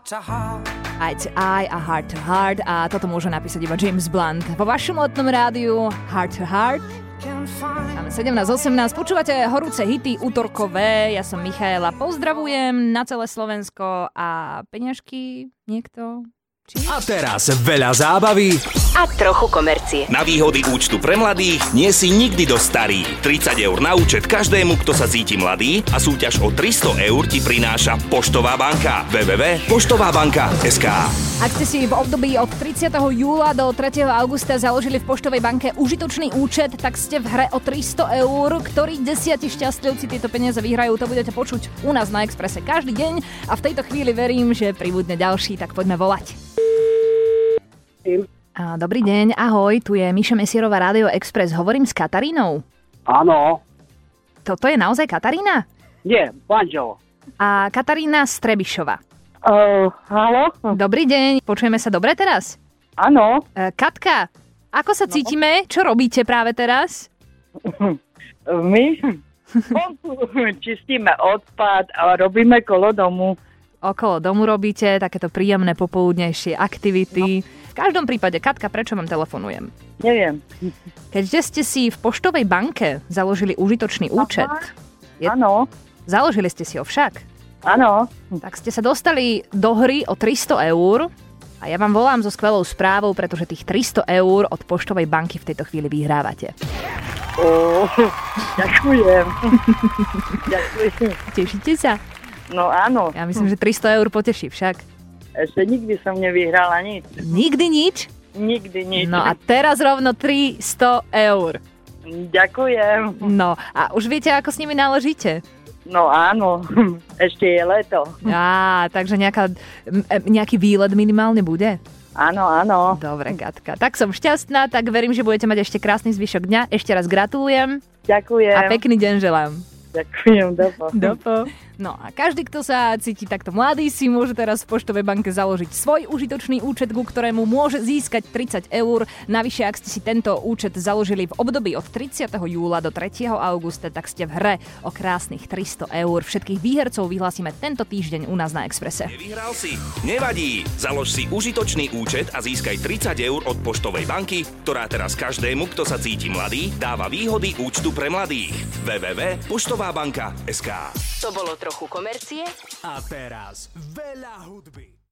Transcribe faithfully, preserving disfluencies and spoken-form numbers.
Eye to Eye a Heart to Heart a toto môže napísať iba James Blunt. Vo vašom letnom rádiu Heart to Heart. Máme sedemnásť osemnásť, počúvate horúce hity útorkové. Ja som Michaela, pozdravujem na celé Slovensko a peňažky niekto... Či? A teraz veľa zábavy a trochu komercie. Na výhody účtu pre mladých nie si nikdy dosť starý. tridsať eur na účet každému, kto sa cíti mladý a súťaž o tristo eur ti prináša Poštová banka. w w w bodka poštová banka bodka es ká. Ak ste si v období od tridsiateho júla do tretieho augusta založili v Poštovej banke užitočný účet, tak ste v hre o tristo eur. Ktorí desiati šťastlivci tieto peniaze vyhrajú, to budete počuť u nás na Expresse každý deň a v tejto chvíli verím, že pribudne ďalší, tak poďme volať. A, dobrý deň, ahoj, tu je Miša Mesierová, Rádio Express. Hovorím s Katarínou? Áno. Toto je naozaj Katarína? Nie, manžel. A Katarína Strebišová. Uh, áno. Dobrý deň, počujeme sa dobre teraz? Áno. E, Katka, ako sa cítime? Čo robíte práve teraz? My čistíme odpad a robíme kolo domu. Okolo domu robíte takéto príjemné popoludnejšie aktivity. No. V každom prípade, Katka, prečo vám telefonujem? Neviem. Keďže ste si v Poštovej banke založili užitočný účet. Áno. Je... Založili ste si ho však? Áno. Tak ste sa dostali do hry o tristo eur a ja vám volám so skvelou správou, pretože tých tristo eur od Poštovej banky v tejto chvíli vyhrávate. Ó, ďakujem. Ďakujem. Tešíte sa? No áno. Ja myslím, že tristo eur poteší však. Ešte nikdy som nevyhrala nič. Nikdy nič? Nikdy nič. No a teraz rovno tristo eur. Ďakujem. No a už viete, ako s nimi naložíte? No áno, ešte je leto. Á, takže nejaká, nejaký výlet minimálne bude? Áno, áno. Dobre, Katka. Tak som šťastná, tak verím, že budete mať ešte krásny zvyšok dňa. Ešte raz gratulujem. Ďakujem. A pekný deň želám. Ďakujem, dopo. Dopo. No a každý, kto sa cíti takto mladý, si môže teraz v Poštovej banke založiť svoj užitočný účet, ku ktorému môže získať tridsať eur. Navyše, ak ste si tento účet založili v období od tridsiateho júla do tretieho augusta, tak ste v hre o krásnych tristo eur. Všetkých výhercov vyhlásime tento týždeň u nás na Expresse. Nevyhral si? Nevadí. Založ si užitočný účet a získaj tridsať eur od Poštovej banky, ktorá teraz každému, kto sa cíti mladý, dáva výhody účtu pre mladých. w w w bodka poštová banka bodka es ká. To bolo trochu komercie a teraz veľa hudby.